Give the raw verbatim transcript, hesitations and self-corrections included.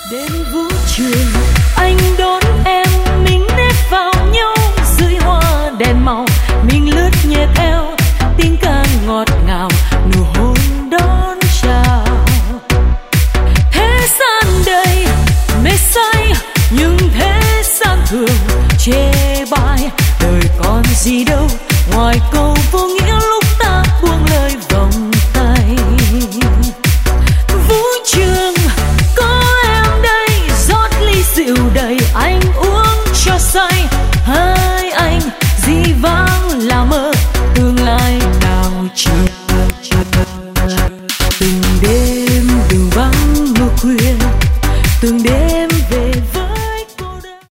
Đến vũ trường anh đón em, mình nép vào nhau dưới hoa đèn màu, mình lướt nhẹ theo tiếng ca ngọt ngào, nụ hôn đón chào. Thế gian đầy mê say nhưng thế gian thường chê bai, đời còn gì đâu